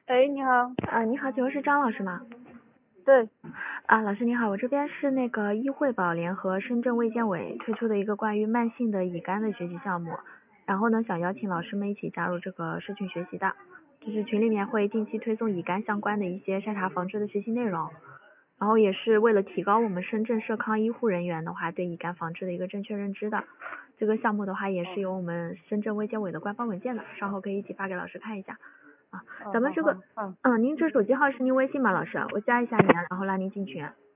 哎，你好。 你好，请问是张老师吗？ 对。 老师你好，我这边是那个医惠保联合深圳卫健委推出的一个关于慢性的乙肝的学习项目，然后呢，想邀请老师们一起加入这个社群学习的，就是群里面会定期推送乙肝相关的一些筛查防治的学习内容，然后也是为了提高我们深圳社康医护人员的话对乙肝防治的一个正确认知的。这个项目的话也是有我们深圳卫健委的官方文件的，稍后可以一起发给老师看一下。咱们这个，您这手机号是您微信吗，老师？我加一下您，然后拉您进群。